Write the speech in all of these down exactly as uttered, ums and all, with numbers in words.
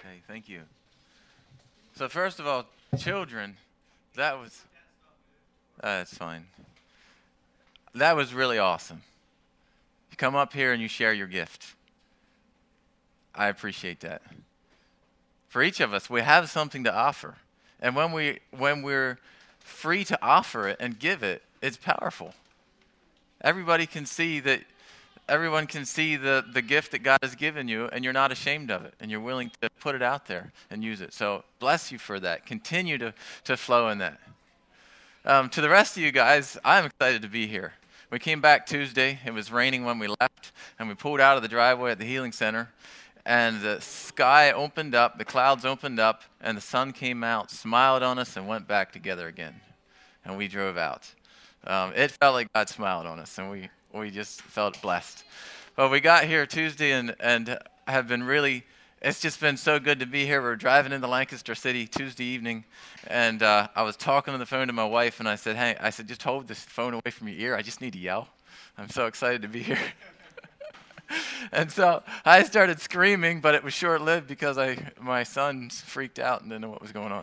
Okay, thank you. So first of all, children, that was uh, that's fine. That was really awesome. You come up here and you share your gift. I appreciate that. For each of us, we have something to offer. And when we when we're free to offer it and give it, it's powerful. Everybody can see that everyone can see the, the gift that God has given you, and you're not ashamed of it, and you're willing to put it out there and use it. So bless you for that. Continue to, to flow in that. Um, to the rest of you guys, I'm excited to be here. We came back Tuesday. It was raining when we left, and we pulled out of the driveway at the Healing Center, and the sky opened up, the clouds opened up, and the sun came out, smiled on us, and went back together again. And we drove out. Um, it felt like God smiled on us, and we We just felt blessed. But we got here Tuesday and, and have been really, it's just been so good to be here. We're driving into Lancaster City Tuesday evening, and uh, I was talking on the phone to my wife, and I said, hey, I said, just hold this phone away from your ear. I just need to yell. I'm so excited to be here. And so I started screaming, but it was short-lived because I my son freaked out and didn't know what was going on.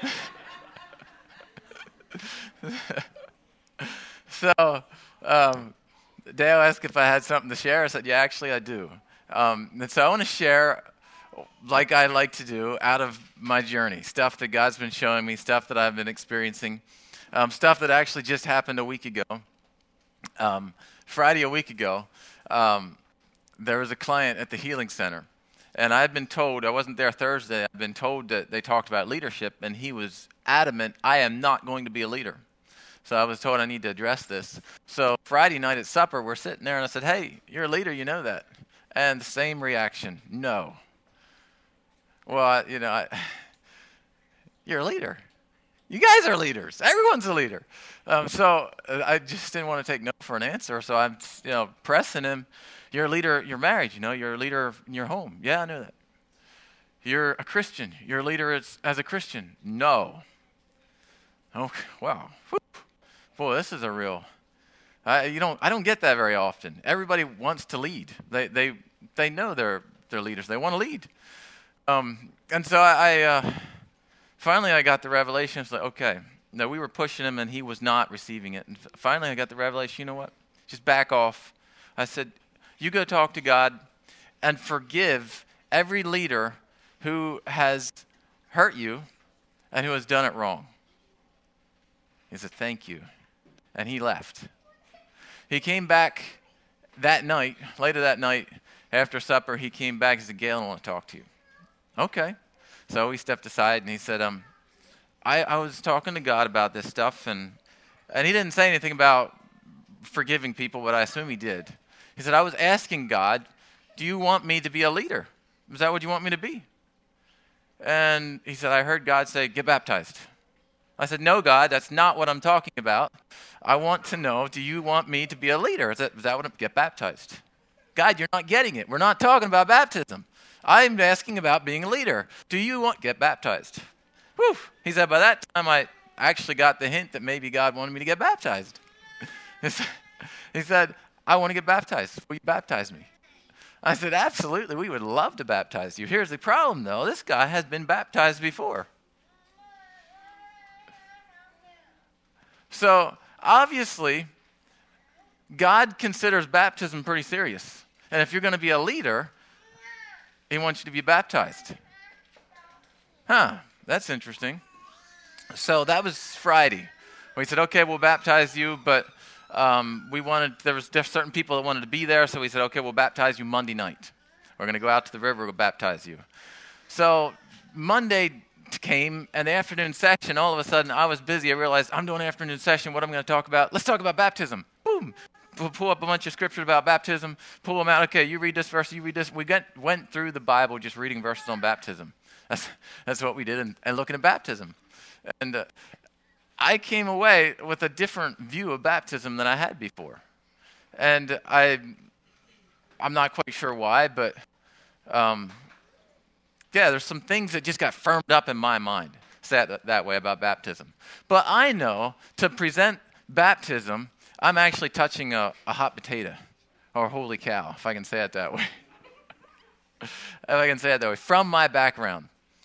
so, um, Dale asked if I had something to share. I said, yeah, actually I do. Um, and so I want to share, like I like to do, out of my journey, stuff that God's been showing me, stuff that I've been experiencing, um, stuff that actually just happened a week ago. Um, Friday a week ago, um, there was a client at the Healing Center, and I had been told, I wasn't there Thursday, I'd been told that they talked about leadership, and he was adamant, I am not going to be a leader. So I was told I need to address this. So Friday night at supper, we're sitting there, and I said, hey, you're a leader, you know that. And the same reaction, no. Well, I, you know, I, you're a leader. You guys are leaders. Everyone's a leader. Um, so uh, I just didn't want to take no for an answer. So I'm, you know, pressing him. You're a leader. You're married. You know, you're a leader in your home. Yeah, I know that. You're a Christian. You're a leader as, as a Christian. No. Oh, wow. Whew. Boy, this is a real. I you don't I don't get that very often. Everybody wants to lead. They they they know they're they're leaders. They want to lead. Um, and so I, I uh, finally I got the revelation. It's like, okay, no, we were pushing him and he was not receiving it. And f- finally I got the revelation. You know what? Just back off. I said, you go talk to God and forgive every leader who has hurt you and who has done it wrong. He said, thank you. And he left. He came back that night, later that night, after supper, he came back and said, Gail, I want to talk to you. Okay. So we stepped aside and he said, um, I, I was talking to God about this stuff, and and he didn't say anything about forgiving people, but I assume he did. He said, I was asking God, do you want me to be a leader? Is that what you want me to be? And he said, I heard God say, get baptized. I said, no, God, that's not what I'm talking about. I want to know, do you want me to be a leader? Is that, is that what I'm, get baptized? God, you're not getting it. We're not talking about baptism. I'm asking about being a leader. Do you want, get baptized? Whew. He said, by that time, I actually got the hint that maybe God wanted me to get baptized. He said, I want to get baptized. Will you baptize me? I said, absolutely. We would love to baptize you. Here's the problem, though. This guy has been baptized before. So, obviously, God considers baptism pretty serious. And if you're going to be a leader, he wants you to be baptized. Huh, that's interesting. So that was Friday. We said, okay, we'll baptize you, but um, we wanted, there was certain people that wanted to be there, so we said, okay, we'll baptize you Monday night. We're going to go out to the river, we'll baptize you. So Monday came, and the afternoon session, all of a sudden, I was busy. I realized, I'm doing an afternoon session. What am I going to talk about? Let's talk about baptism. Boom. We'll pull up a bunch of scriptures about baptism, pull them out. Okay, you read this verse, you read this. We got, went through the Bible just reading verses on baptism. That's, that's what we did, and, and looking at baptism. And uh, I came away with a different view of baptism than I had before. And I, I'm not quite sure why, but um, yeah, there's some things that just got firmed up in my mind, say it that way about baptism. But I know to present baptism, I'm actually touching a, a hot potato, or holy cow, if I can say it that way. If I can say it that way, from my background.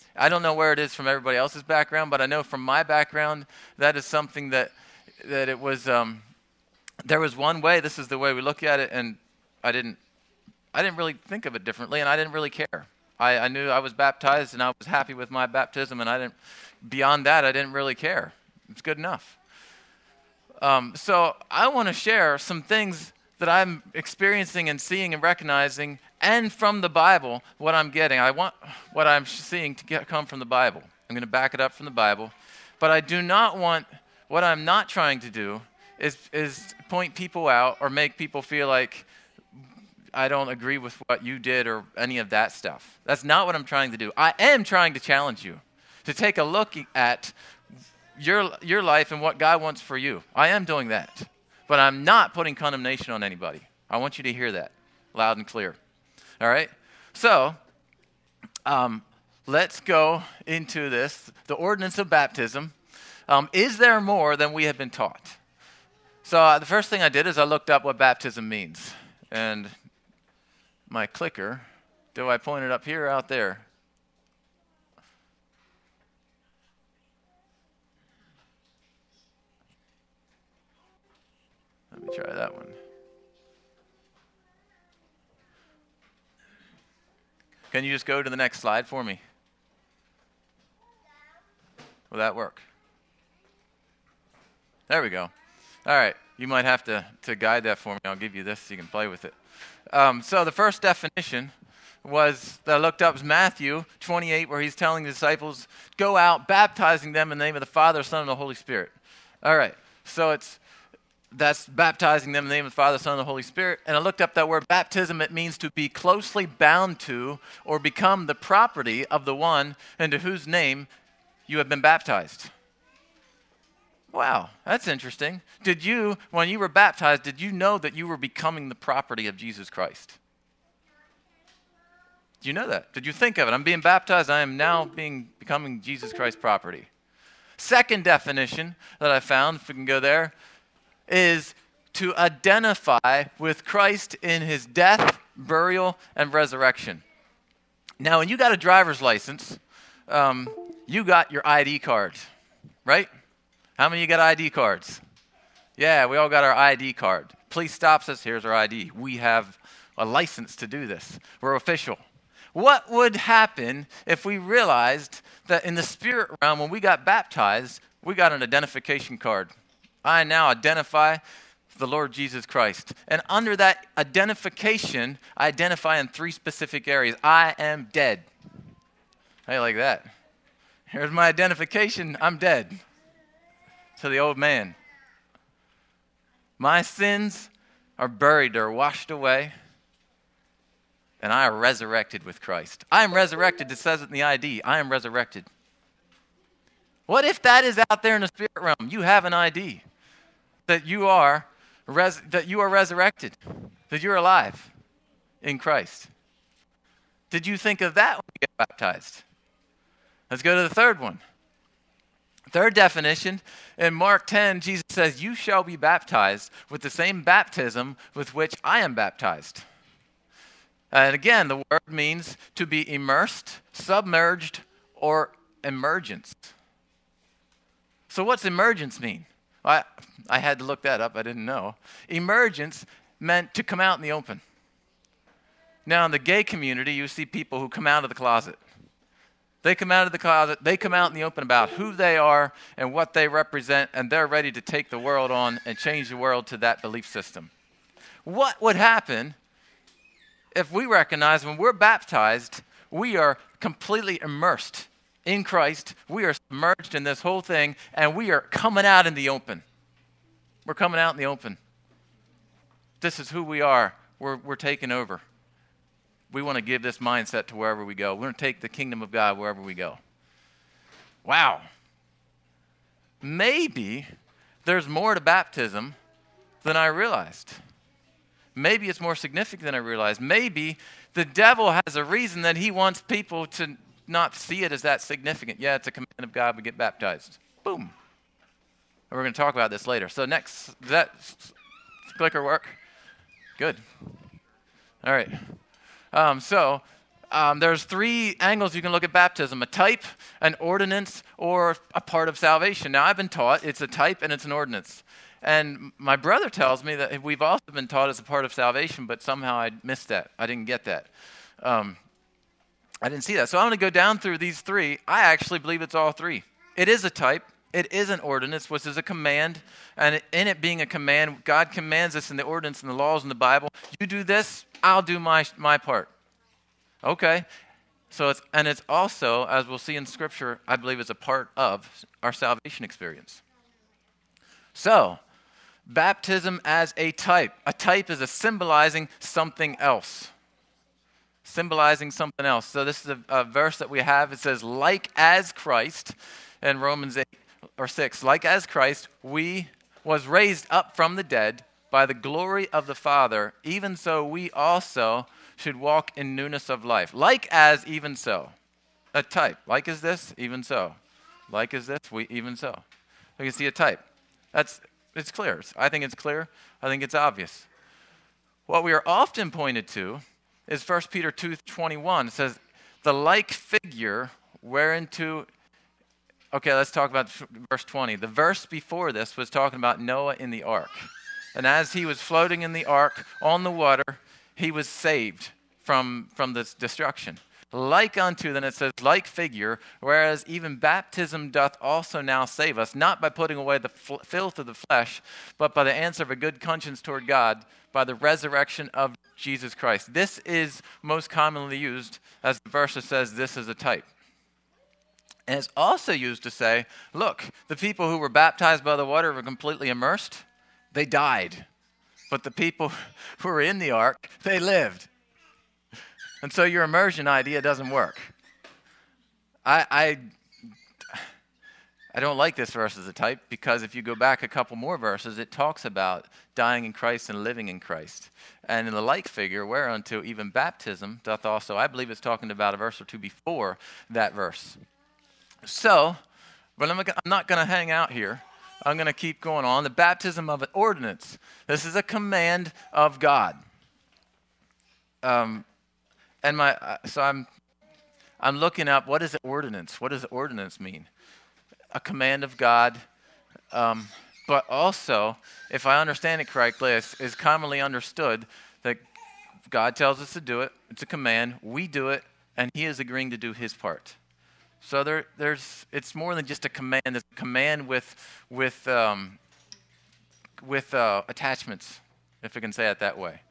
I don't know where it is from everybody else's background, but I know from my background, that is something that that it was. Um, there was one way. This is the way we look at it, and I didn't. I didn't really think of it differently, and I didn't really care. I, I knew I was baptized, and I was happy with my baptism, and I didn't. Beyond that, I didn't really care. It's good enough. Um, so I want to share some things that I'm experiencing and seeing and recognizing, and from the Bible, what I'm getting. I want what I'm seeing to get, come from the Bible. I'm going to back it up from the Bible. But I do not want, what I'm not trying to do is, is point people out or make people feel like I don't agree with what you did or any of that stuff. That's not what I'm trying to do. I am trying to challenge you to take a look at your your life and what God wants for you. I am doing that. But I'm not putting condemnation on anybody. I want you to hear that loud and clear. All right? So, um, let's go into this. The ordinance of baptism. Um, is there more than we have been taught? So uh, the first thing I did is I looked up what baptism means. And my clicker, do I point it up here or out there? Let me try that one. Can you just go to the next slide for me? Will that work? There we go. All right. You might have to, to guide that for me. I'll give you this so you can play with it. Um, so the first definition was that I looked up was Matthew twenty-eight, where he's telling the disciples, go out, baptizing them in the name of the Father, Son, and the Holy Spirit. All right. So it's That's baptizing them in the name of the Father, Son, and the Holy Spirit. And I looked up that word baptism. It means to be closely bound to or become the property of the one into whose name you have been baptized. Wow, that's interesting. Did you, when you were baptized, did you know that you were becoming the property of Jesus Christ? Did you know that? Did you think of it? I'm being baptized. I am now being becoming Jesus Christ's property. Second definition that I found, if we can go there, is to identify with Christ in his death, burial, and resurrection. Now, when you got a driver's license, um, you got your I D card, right? How many of you got I D cards? Yeah, we all got our I D card. Police stops us, here's our I D. We have a license to do this. We're official. What would happen if we realized that in the spirit realm, when we got baptized, we got an identification card? I now identify the Lord Jesus Christ. And under that identification, I identify in three specific areas. I am dead. How do you like that? Here's my identification. I'm dead to the old man. My sins are buried or washed away, and I am resurrected with Christ. I am resurrected. It says it in the I D. I am resurrected. What if that is out there in the spirit realm? You have an I D. That you are res- that you are resurrected, that you're alive in Christ. Did you think of that when you get baptized? Let's go to the third one. Third definition, in Mark ten, Jesus says, you shall be baptized with the same baptism with which I am baptized. And again, the word means to be immersed, submerged, or emergence. So what's emergence mean? I, I had to look that up. I didn't know. Emergence meant to come out in the open. Now, in the gay community, you see people who come out of the closet. They come out of the closet. They come out in the open about who they are and what they represent, and they're ready to take the world on and change the world to that belief system. What would happen if we recognize when we're baptized, we are completely immersed in Christ, we are submerged in this whole thing, and we are coming out in the open. We're coming out in the open. This is who we are. We're, we're taking over. We want to give this mindset to wherever we go. We want to take the kingdom of God wherever we go. Wow. Maybe there's more to baptism than I realized. Maybe it's more significant than I realized. Maybe the devil has a reason that he wants people to not see it as that significant. Yeah, it's a command of God. We get baptized. Boom. And we're going to talk about this later. So next, does that clicker work? Good. All right. Um, so Um, there's three angles you can look at baptism: a type, an ordinance, or a part of salvation. Now, I've been taught it's a type and it's an ordinance. And my brother tells me that we've also been taught it's a part of salvation, but somehow I missed that. I didn't get that. Um, I didn't see that. So I'm going to go down through these three. I actually believe it's all three. It is a type. It is an ordinance, which is a command. And in it being a command, God commands us in the ordinance and the laws in the Bible. You do this, I'll do my my part. Okay, so it's, and it's also, as we'll see in Scripture, I believe it's a part of our salvation experience. So, baptism as a type. A type is a symbolizing something else. Symbolizing something else. So this is a, a verse that we have. It says, like as Christ, in Romans eight or six, like as Christ, we was raised up from the dead by the glory of the Father, even so we also should walk in newness of life. Like as, even so. A type. Like as this, even so. Like as this, we even so. You can see a type. That's, it's clear. I think it's clear. I think it's obvious. What we are often pointed to is First Peter two twenty-one. It says, the like figure whereunto, okay, let's talk about verse twenty. The verse before this was talking about Noah in the ark. And as he was floating in the ark on the water, he was saved from, from this destruction. Like unto, then it says, like figure, whereas even baptism doth also now save us, not by putting away the fl- filth of the flesh, but by the answer of a good conscience toward God, by the resurrection of Jesus Christ. This is most commonly used, as the verse says, this is a type. And it's also used to say, look, the people who were baptized by the water were completely immersed. They died. But the people who were in the ark, they lived. And so your immersion idea doesn't work. I, I, I don't like this verse as a type, because if you go back a couple more verses, it talks about dying in Christ and living in Christ. And in the like figure, whereunto even baptism doth also, I believe it's talking about a verse or two before that verse. So, but I'm not going to hang out here. I'm going to keep going on. The baptism of an ordinance. This is a command of God. Um, and my uh, so I'm I'm looking up, what is an ordinance? What does ordinance mean? A command of God. Um, but also, if I understand it correctly, it's, it's commonly understood that God tells us to do it. It's a command. We do it, and He is agreeing to do His part. So there, there's. It's more than just a command. It's a command with, with, um, with uh, attachments, if I can say it that way.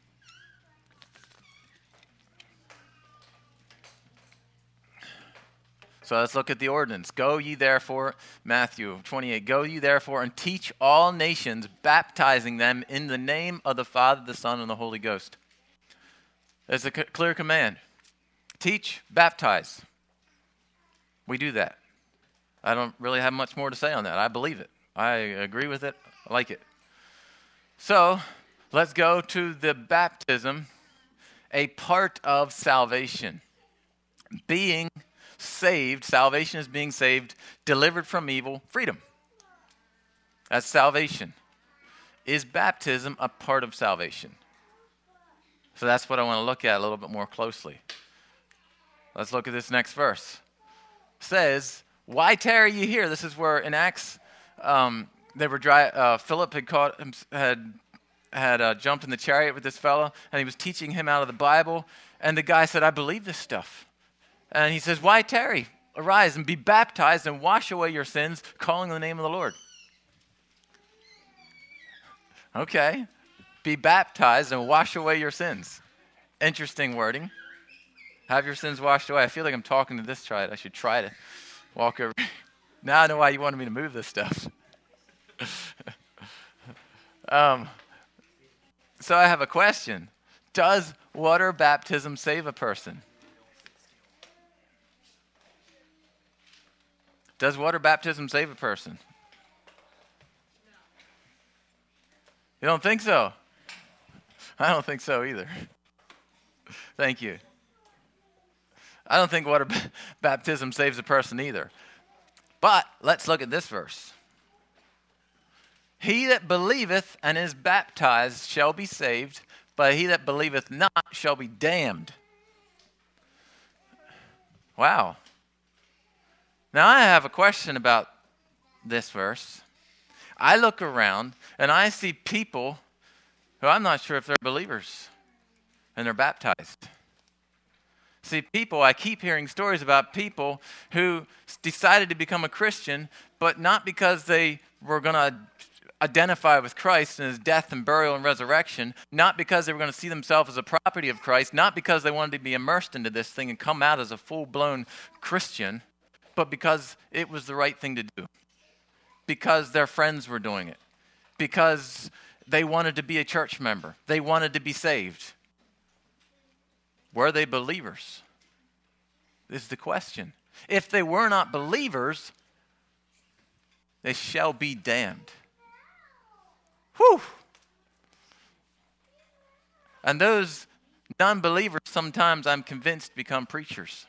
So let's look at the ordinance. Go ye therefore, Matthew twenty-eight, go ye therefore and teach all nations, baptizing them in the name of the Father, the Son, and the Holy Ghost. It's a c- clear command. Teach, baptize. We do that. I don't really have much more to say on that. I believe it. I agree with it. I like it. So let's go to the baptism, a part of salvation. Being saved, salvation is being saved, delivered from evil, freedom. That's salvation. Is baptism a part of salvation? So that's what I want to look at a little bit more closely. Let's look at this next verse. It says, why tarry ye here? This is where in Acts, um, they were dry, uh, Philip had caught him, had had uh, jumped in the chariot with this fellow, and he was teaching him out of the Bible, and the guy said, I believe this stuff. And he says, why tarry? Arise and be baptized and wash away your sins, calling on the name of the Lord. Okay. Be baptized and wash away your sins. Interesting wording. Have your sins washed away. I feel like I'm talking to this triad. I should try to walk over. Now I know why you wanted me to move this stuff. um, so I have a question. Does water baptism save a person? Does water baptism save a person? You don't think so? I don't think so either. Thank you. I don't think water b- baptism saves a person either. But let's look at this verse. He that believeth and is baptized shall be saved, but he that believeth not shall be damned. Wow. Now I have a question about this verse. I look around and I see people who I'm not sure if they're believers and they're baptized. See, people, I keep hearing stories about people who decided to become a Christian, but not because they were going to identify with Christ and his death and burial and resurrection, not because they were going to see themselves as a property of Christ, not because they wanted to be immersed into this thing and come out as a full-blown Christian, but because it was the right thing to do, because their friends were doing it, because they wanted to be a church member, they wanted to be saved. Were they believers? Is the question. If they were not believers, they shall be damned. Whew. And those non-believers sometimes, I'm convinced, become preachers.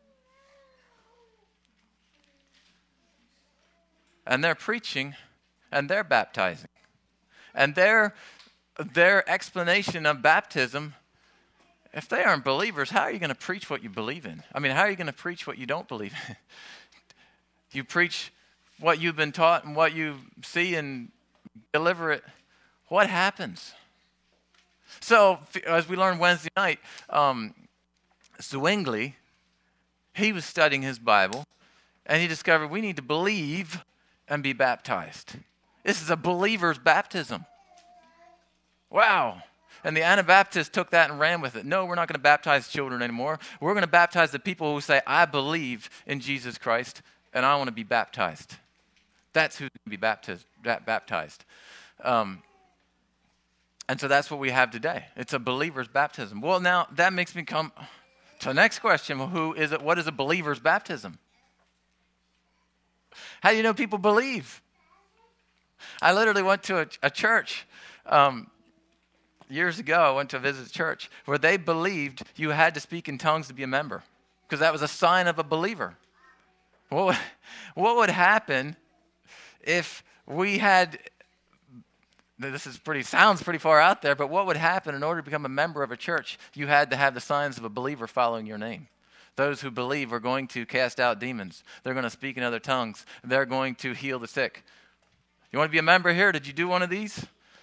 And they're preaching and they're baptizing. And their, their explanation of baptism, if they aren't believers, how are you going to preach what you believe in? I mean, how are you going to preach what you don't believe in? You preach what you've been taught and what you see and deliver it. What happens? So, as we learned Wednesday night, um, Zwingli, he was studying his Bible, and he discovered we need to believe and be baptized. This is a believer's baptism. Wow. And the Anabaptists took that and ran with it. No, we're not going to baptize children anymore. We're going to baptize the people who say, I believe in Jesus Christ, and I want to be baptized. That's who's going to be baptized. baptized. Um, and so that's what we have today. It's a believer's baptism. Well, now, that makes me come to the next question. Well, who is it? What is a believer's baptism? How do you know people believe? I literally went to a, a church um, years ago. I went to visit a church where they believed you had to speak in tongues to be a member because that was a sign of a believer. What would, what would happen if we had, this is pretty, sounds pretty far out there, but what would happen in order to become a member of a church? You had to have the signs of a believer following your name. Those who believe are going to cast out demons. They're going to speak in other tongues. They're going to heal the sick. You want to be a member here? Did you do one of these?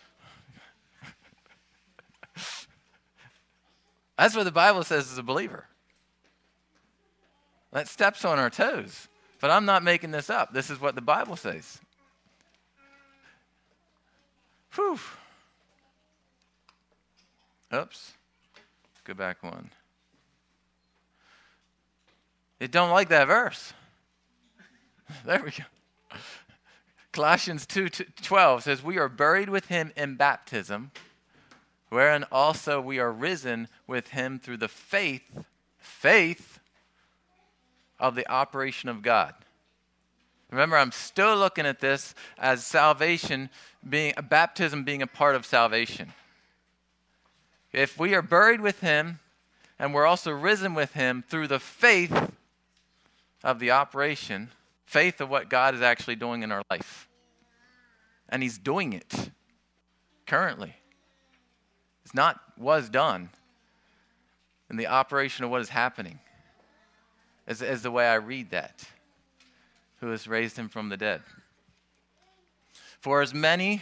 That's what the Bible says as a believer. That steps on our toes. But I'm not making this up. This is what the Bible says. Whew. Oops. Go back one. It don't like that verse. There we go. Colossians two twelve says, we are buried with him in baptism, wherein also we are risen with him through the faith, faith of the operation of God. Remember, I'm still looking at this as salvation being, a baptism being a part of salvation. If we are buried with him and we're also risen with him through the faith of the operation, faith of what God is actually doing in our life. And he's doing it currently. It's not was done. And the operation of what is happening is, is the way I read that. Who has raised him from the dead. For as many,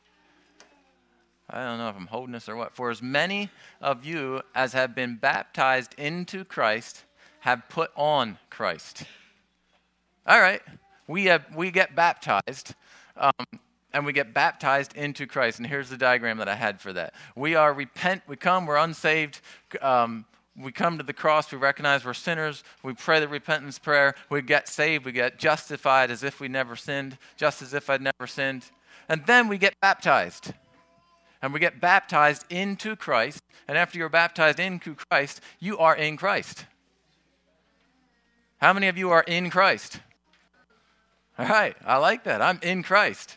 I don't know if I'm holding this or what. For as many of you as have been baptized into Christ have put on Christ. All right, we have we get baptized, um, and we get baptized into Christ. And here's the diagram that I had for that. We are repent. We come. We're unsaved. Um, we come to the cross. We recognize we're sinners. We pray the repentance prayer. We get saved. We get justified as if we never sinned, just as if I'd never sinned. And then we get baptized. And we get baptized into Christ. And after you're baptized into Christ, you are in Christ. How many of you are in Christ? All right, I like that. I'm in Christ.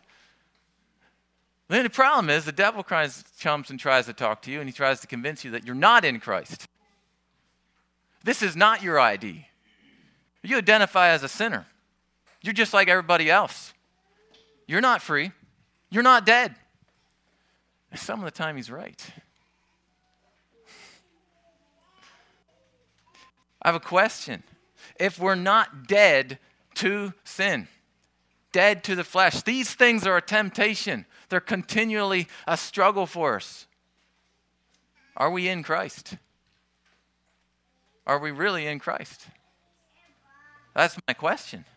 Then the problem is the devil comes and tries to talk to you, and he tries to convince you that you're not in Christ. This is not your I D. You identify as a sinner. You're just like everybody else. You're not free. You're not dead. And some of the time he's right. I have a question. if we're not dead to sin, dead to the flesh. These things are a temptation. They're continually a struggle for us. Are we in Christ? Are we really in Christ? That's my question.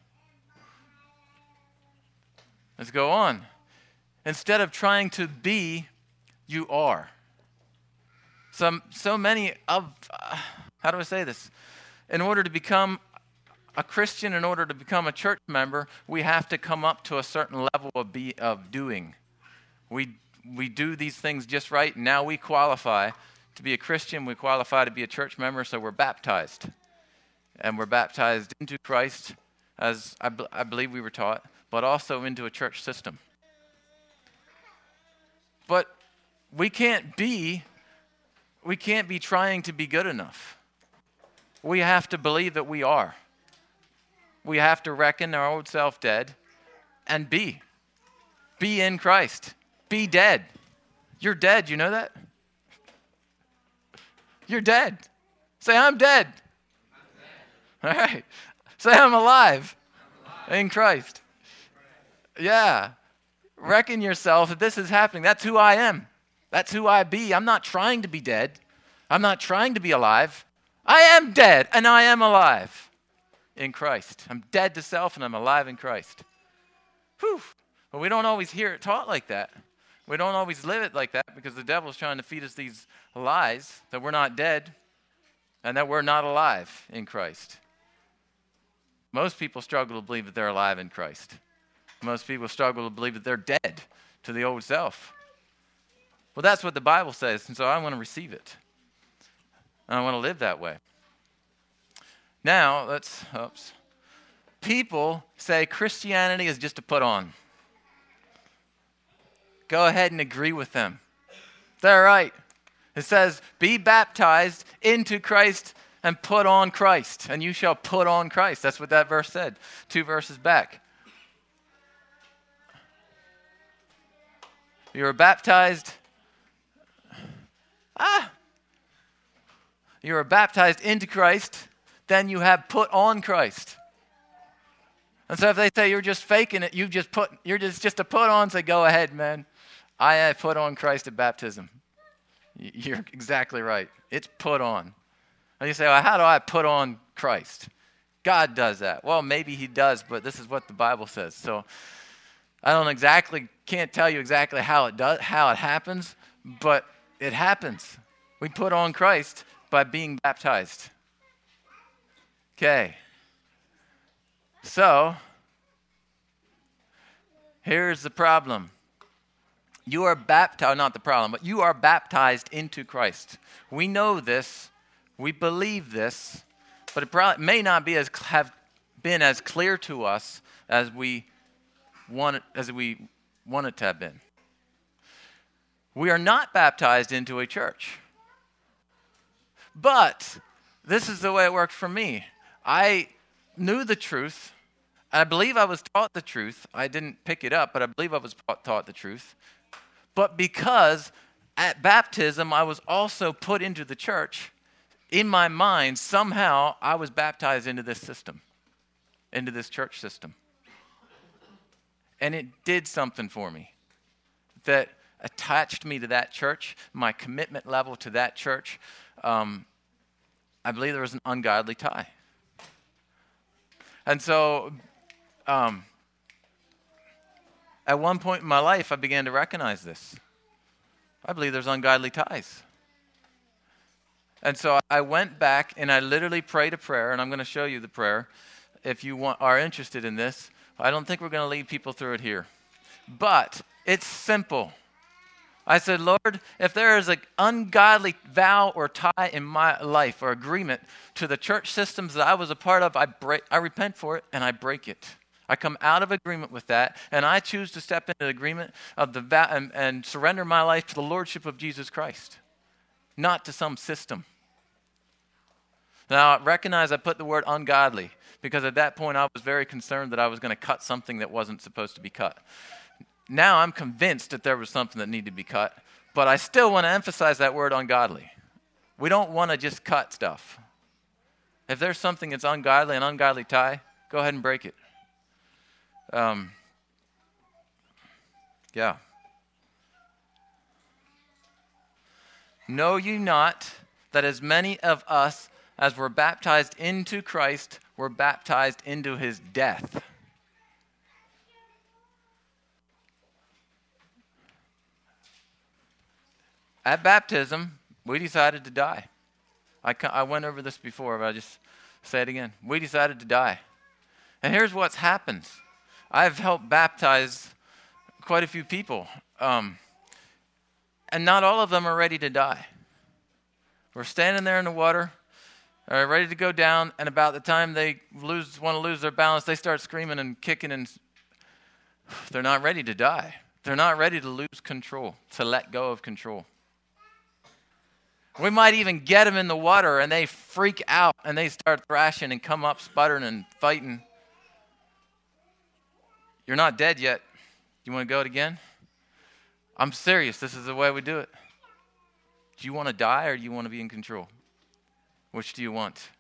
Let's go on. Instead of trying to be, you are. Some, so many of, uh, how do I say this? In order to become a Christian, in order to become a church member, we have to come up to a certain level of be, of doing. We we do these things just right. Now we qualify to be a Christian. We qualify to be a church member, so we're baptized. And we're baptized into Christ, as I, b- I believe we were taught, but also into a church system. But we can't be, we can't be trying to be good enough. We have to believe that we are. We have to reckon our old self dead and be. Be in Christ. Be dead. You're dead, you know that? You're dead. Say, I'm dead. I'm dead. All right. Say, I'm alive, I'm alive. In Christ. Yeah. Reckon yourself that this is happening. That's who I am. That's who I be. I'm not trying to be dead. I'm not trying to be alive. I am dead and I am alive in Christ. I'm dead to self and I'm alive in Christ. Whew. But we don't always hear it taught like that. We don't always live it like that because the devil's trying to feed us these lies that we're not dead and that we're not alive in Christ. Most people struggle to believe that they're alive in Christ. Most people struggle to believe that they're dead to the old self. Well, that's what the Bible says, and so I want to receive it. And I want to live that way. Now, let's, oops. People say Christianity is just a put on. Go ahead and agree with them. They're right. It says, be baptized into Christ and put on Christ, and you shall put on Christ. That's what that verse said, two verses back. You were baptized. Ah. You were baptized into Christ, then you have put on Christ. And so if they say you're just faking it, you just put, you're just, just a put on, say, go ahead, man. I have put on Christ at baptism. You're exactly right. It's put on. And you say, well, how do I put on Christ? God does that. Well, maybe he does, but this is what the Bible says. So I don't exactly, can't tell you exactly how it does, how it happens, but it happens. We put on Christ by being baptized. Okay. So, here's the problem. You are baptized, not the problem, but you are baptized into Christ. We know this, we believe this, but it probably may not be as have been as clear to us as we want it, as we want it to have been. We are not baptized into a church. But this is the way it worked for me. I knew the truth. I believe I was taught the truth. I didn't pick it up, but I believe I was taught the truth. But because at baptism I was also put into the church, in my mind, somehow I was baptized into this system, into this church system. And it did something for me that attached me to that church, my commitment level to that church. Um, I believe there was an ungodly tie. And so, um, at one point in my life, I began to recognize this. I believe there's ungodly ties. And so I went back and I literally prayed a prayer, and I'm going to show you the prayer if you want, are interested in this. I don't think we're going to lead people through it here. But it's simple. I said, Lord, if there is an ungodly vow or tie in my life or agreement to the church systems that I was a part of, I break, I repent for it and I break it. I come out of agreement with that, and I choose to step into the agreement of the vow and, and surrender my life to the lordship of Jesus Christ, not to some system. Now, recognize I put the word ungodly because at that point I was very concerned that I was going to cut something that wasn't supposed to be cut. Now I'm convinced that there was something that needed to be cut, but I still want to emphasize that word ungodly. We don't want to just cut stuff. If there's something that's ungodly, an ungodly tie, go ahead and break it. Um, yeah. Know you not that as many of us as were baptized into Christ were baptized into his death? At baptism, we decided to die. I, I went over this before, but I'll just say it again. We decided to die. And here's what's happened. I've helped baptize quite a few people. Um, and not all of them are ready to die. We're standing there in the water, uh, ready to go down, and about the time they lose, want to lose their balance, they start screaming and kicking, and they're not ready to die. They're not ready to lose control, to let go of control. We might even get them in the water, and they freak out, and they start thrashing and come up sputtering and fighting. You're not dead yet. You want to go it again? I'm serious. This is the way we do it. Do you want to die, or do you want to be in control? Which do you want?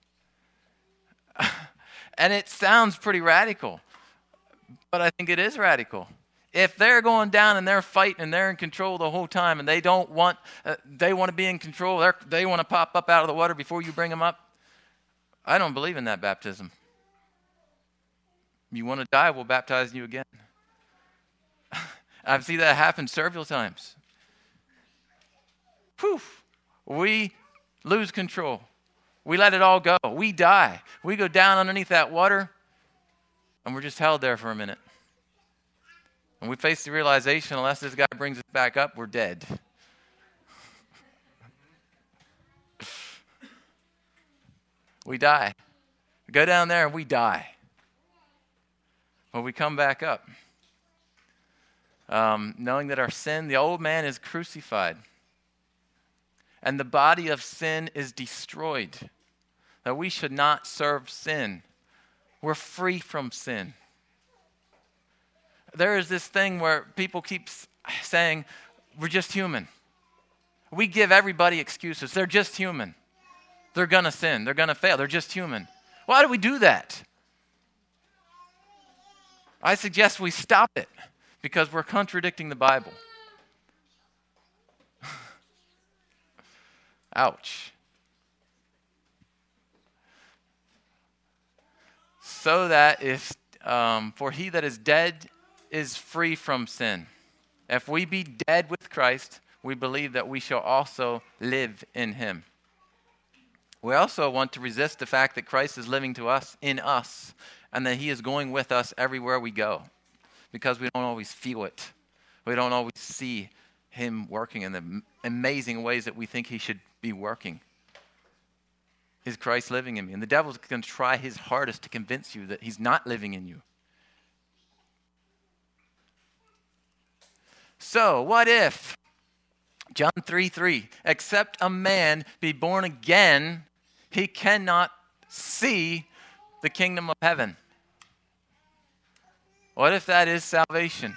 And it sounds pretty radical, but I think it is radical. If they're going down and they're fighting and they're in control the whole time, and they don't want, uh, they want to be in control, they're, they want to pop up out of the water before you bring them up, I don't believe in that baptism. You want to die, we'll baptize you again. I've seen that happen several times. Poof, we lose control. We let it all go. We die. We go down underneath that water, and we're just held there for a minute. And we face the realization, unless this guy brings us back up, we're dead. We die. We go down there and we die. But we come back up. Um, knowing that our sin, the old man, is crucified. And the body of sin is destroyed. That we should not serve sin. We're free from sin. There is this thing where people keep saying, we're just human. We give everybody excuses. They're just human. They're going to sin. They're going to fail. They're just human. Why do we do that? I suggest we stop it because we're contradicting the Bible. Ouch. So that if, um, for he that is dead is free from sin. If we be dead with Christ, we believe that we shall also live in him. We also want to resist the fact that Christ is living to us, in us, and that he is going with us everywhere we go, because we don't always feel it. We don't always see him working in the amazing ways that we think he should be working. Is Christ living in me? And the devil's going to try his hardest to convince you that he's not living in you. So, what if, John three three, except a man be born again, he cannot see the kingdom of heaven? What if that is salvation?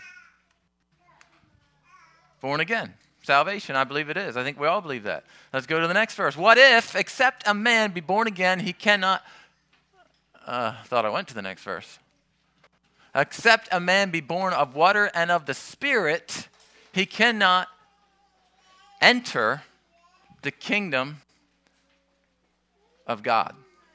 Born again. Salvation, I believe it is. I think we all believe that. Let's go to the next verse. What if, except a man be born again, he cannot... Uh, thought I went to the next verse. Except a man be born of water and of the Spirit, he cannot enter the kingdom of God.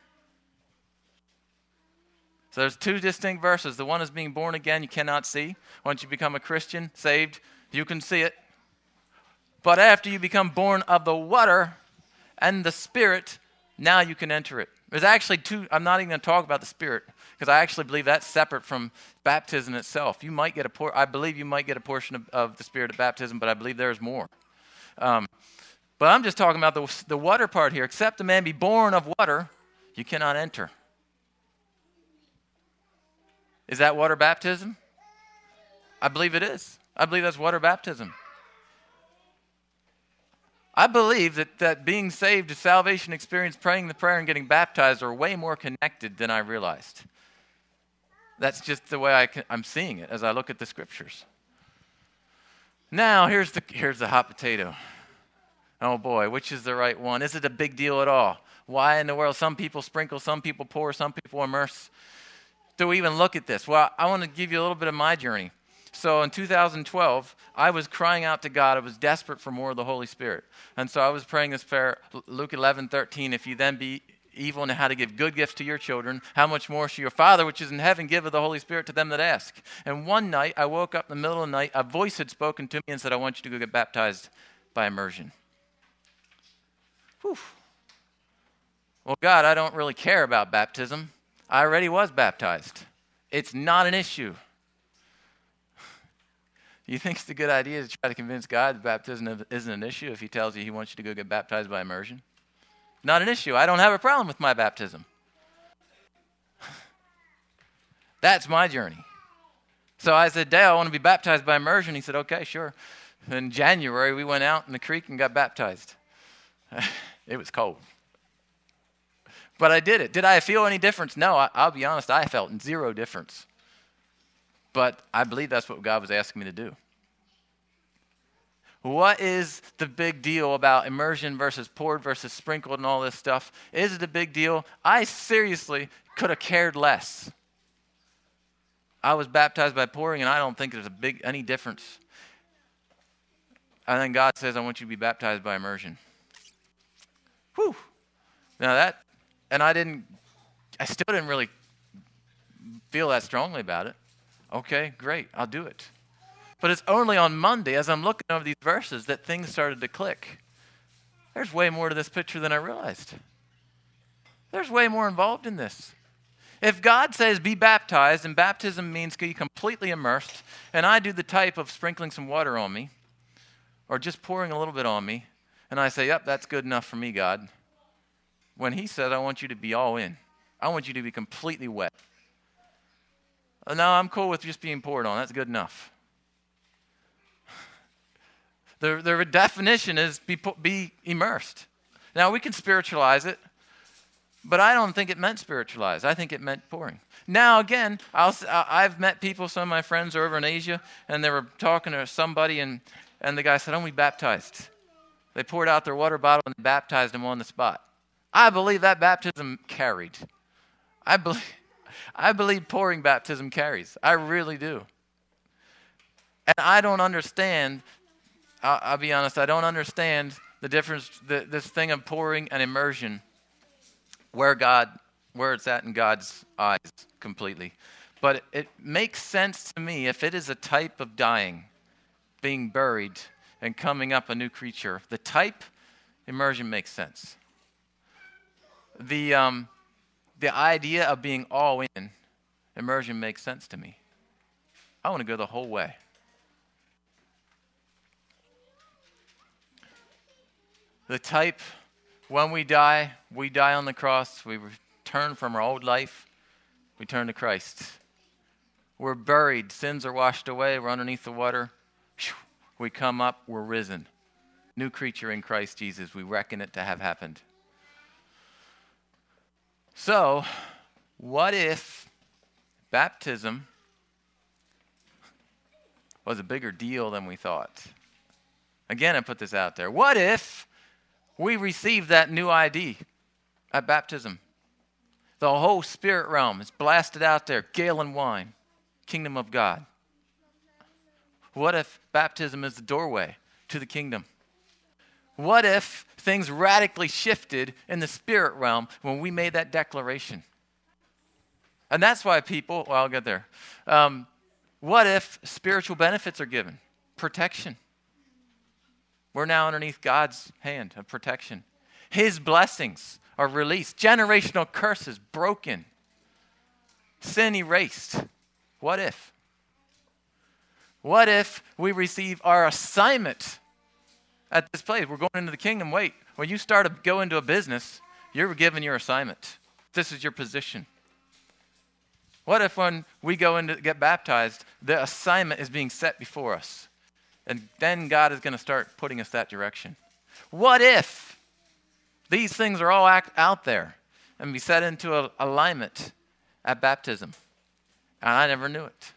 So there's two distinct verses. The one is being born again, you cannot see. Once you become a Christian, saved, you can see it. But after you become born of the water and the Spirit, now you can enter it. There's actually two, I'm not even going to talk about the Spirit, because I actually believe that's separate from baptism itself. You might get a por- I believe you might get a portion of, of the Spirit at baptism, but I believe there's more. Um, but I'm just talking about the, the water part here. Except a man be born of water, you cannot enter. Is that water baptism? I believe it is. I believe that's water baptism. I believe that, that being saved, a salvation experience, praying the prayer, and getting baptized are way more connected than I realized. That's just the way I can, I'm seeing it as I look at the scriptures. Now, here's the, here's the hot potato. Oh boy, which is the right one? Is it a big deal at all? Why in the world some people sprinkle, some people pour, some people immerse? Do we even look at this? Well, I want to give you a little bit of my journey. So in two thousand twelve, I was crying out to God. I was desperate for more of the Holy Spirit. And so I was praying this prayer, Luke eleven thirteen, if you then be evil and how to give good gifts to your children, how much more shall your Father which is in heaven give of the Holy Spirit to them that ask? And one night, I woke up in the middle of the night, a voice had spoken to me and said, I want you to go get baptized by immersion. Whew. Well, God, I don't really care about baptism. I already was baptized. It's not an issue. You think it's a good idea to try to convince God that baptism isn't an issue if he tells you he wants you to go get baptized by immersion? Not an issue. I don't have a problem with my baptism. That's my journey. So I said, Dale, I want to be baptized by immersion. He said, okay, sure. In January, we went out in the creek and got baptized. It was cold. But I did it. Did I feel any difference? No, I, I'll be honest, I felt zero difference. But I believe that's what God was asking me to do. What is the big deal about immersion versus poured versus sprinkled and all this stuff? Is it a big deal? I seriously could have cared less. I was baptized by pouring, and I don't think there's a big any difference. And then God says, I want you to be baptized by immersion. Whew. Now that, and I didn't, I still didn't really feel that strongly about it. Okay, great, I'll do it. But it's only on Monday, as I'm looking over these verses, that things started to click. There's way more to this picture than I realized. There's way more involved in this. If God says be baptized, and baptism means be completely immersed, and I do the type of sprinkling some water on me, or just pouring a little bit on me, and I say, yep, that's good enough for me, God. When he said, I want you to be all in. I want you to be completely wet. No, I'm cool with just being poured on. That's good enough. The, the definition is be, be immersed. Now, we can spiritualize it, but I don't think it meant spiritualize. I think it meant pouring. Now, again, I'll, I've met people, some of my friends are over in Asia, and they were talking to somebody, and, and the guy said, I want to be baptized. They poured out their water bottle and baptized him on the spot. I believe that baptism carried. I believe... I believe pouring baptism carries. I really do. And I don't understand, I'll, I'll be honest, I don't understand the difference, the, this thing of pouring and immersion, where God, where it's at in God's eyes completely. But it, it makes sense to me if it is a type of dying, being buried, and coming up a new creature. The type, immersion makes sense. The... um. The idea of being all in, immersion makes sense to me. I want to go the whole way. The type, when we die, we die on the cross. We return from our old life. We turn to Christ. We're buried. Sins are washed away. We're underneath the water. We come up. We're risen. New creature in Christ Jesus. We reckon it to have happened. So, what if baptism was a bigger deal than we thought? Again, I put this out there. What if we received that new I D at baptism? The whole spirit realm is blasted out there, gale and wine, kingdom of God. What if baptism is the doorway to the kingdom? What if things radically shifted in the spirit realm when we made that declaration? And that's why people, well, I'll get there. Um, what if spiritual benefits are given? Protection. We're now underneath God's hand of protection. His blessings are released. Generational curses broken. Sin erased. What if? What if we receive our assignment at this place? We're going into the kingdom. Wait, when you start to go into a business, you're given your assignment. This is your position. What if when we go in to get baptized, the assignment is being set before us? And then God is going to start putting us that direction. What if these things are all act out there and be set into a, alignment at baptism? And I never knew it.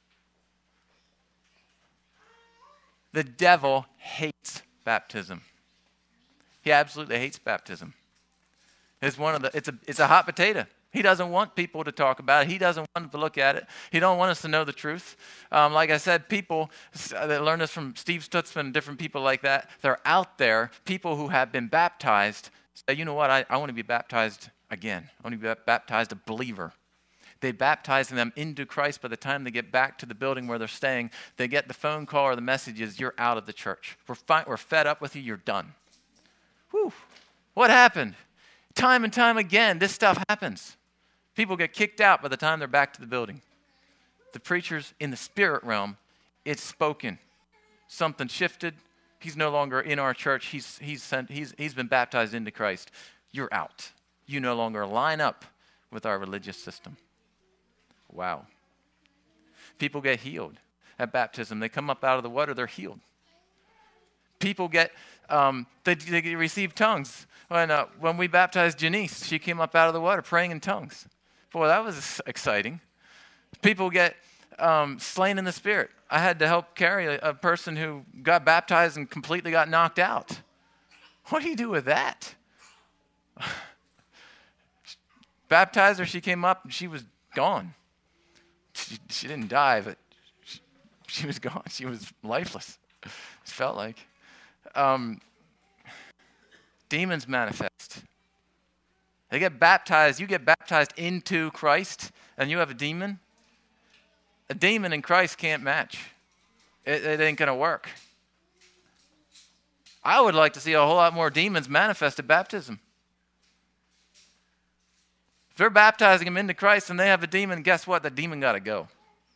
The devil hates baptism. He absolutely hates baptism. It's one of the. It's a. It's a hot potato. He doesn't want people to talk about it. He doesn't want to look at it. He don't want us to know the truth. Um, like I said, people that learned this from Steve Stutzman and different people like that. They're out there. People who have been baptized say, you know what? I, I want to be baptized again. I want to be baptized a believer. They baptize them into Christ. By the time they get back to the building where they're staying, they get the phone call or the message is, you're out of the church. We're, fi- we're fed up with you. You're done. Whew. What happened? Time and time again, this stuff happens. People get kicked out by the time they're back to the building. The preachers in the spirit realm, it's spoken. Something shifted. He's no longer in our church. He's, he's, sent, he's, he's been baptized into Christ. You're out. You no longer line up with our religious system. Wow. People get healed at baptism. They come up out of the water, they're healed. People get, um, they, they receive tongues. When, uh, when we baptized Janice, she came up out of the water praying in tongues. Boy, that was exciting. People get um, slain in the Spirit. I had to help carry a, a person who got baptized and completely got knocked out. What do you do with that? Baptized her, she came up and she was gone. She, she didn't die, but she, she was gone. She was lifeless. It felt like. Um, demons manifest. They get baptized. You get baptized into Christ, and you have a demon. A demon and Christ can't match. It, it ain't going to work. I would like to see a whole lot more demons manifest at baptism. If they're baptizing them into Christ and they have a demon, guess what? The demon got to go.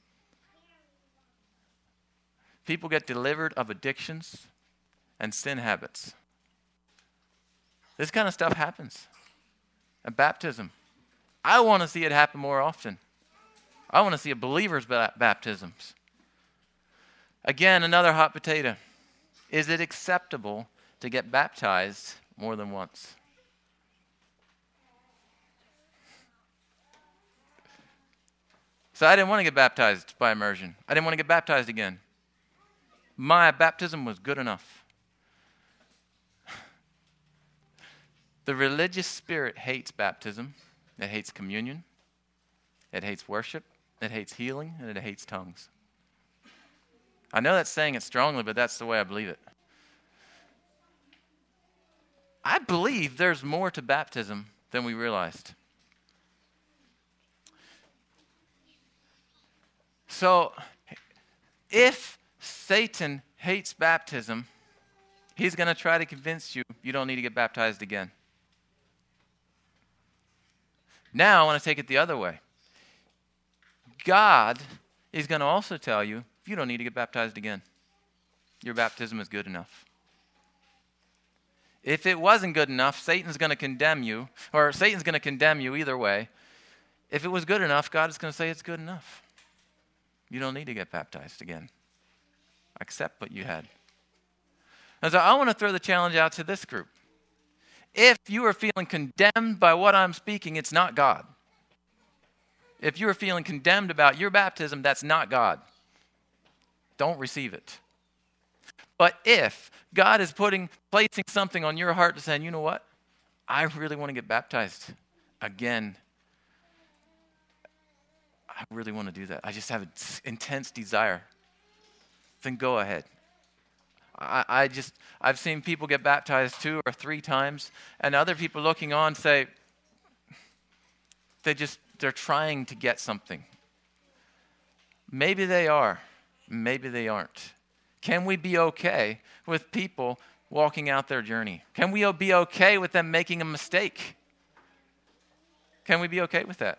People get delivered of addictions and sin habits. This kind of stuff happens at baptism. I want to see it happen more often. I want to see a believer's baptisms. Again, another hot potato. Is it acceptable to get baptized more than once? So I didn't want to get baptized by immersion. I didn't want to get baptized again. My baptism was good enough. The religious spirit hates baptism. It hates communion. It hates worship. It hates healing. And it hates tongues. I know that's saying it strongly, but that's the way I believe it. I believe there's more to baptism than we realized. So, if Satan hates baptism, he's going to try to convince you you don't need to get baptized again. Now, I want to take it the other way. God is going to also tell you you don't need to get baptized again. Your baptism is good enough. If it wasn't good enough, Satan's going to condemn you, or Satan's going to condemn you either way. If it was good enough, God is going to say it's good enough. You don't need to get baptized again. Accept what you had. And so I want to throw the challenge out to this group. If you are feeling condemned by what I'm speaking, it's not God. If you are feeling condemned about your baptism, that's not God. Don't receive it. But if God is putting, placing something on your heart to saying, you know what? I really want to get baptized again. I really want to do that. I just have an intense desire. Then go ahead. I, I just, I've seen people get baptized two or three times, and other people looking on say, they just, they're trying to get something. Maybe they are. Maybe they aren't. Can we be okay with people walking out their journey? Can we be okay with them making a mistake? Can we be okay with that?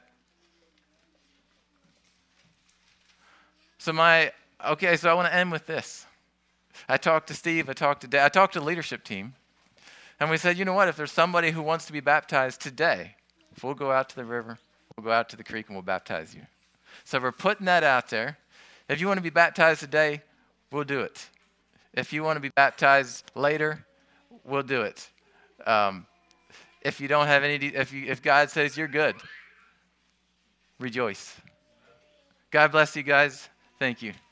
So my, okay, so I want to end with this. I talked to Steve, I talked to Dad, I talked to the leadership team, and we said, you know what, if there's somebody who wants to be baptized today, we'll go out to the river, we'll go out to the creek, and we'll baptize you. So we're putting that out there. If you want to be baptized today, we'll do it. If you want to be baptized later, we'll do it. Um, if you don't have any, if you, if God says you're good, rejoice. God bless you guys. Thank you.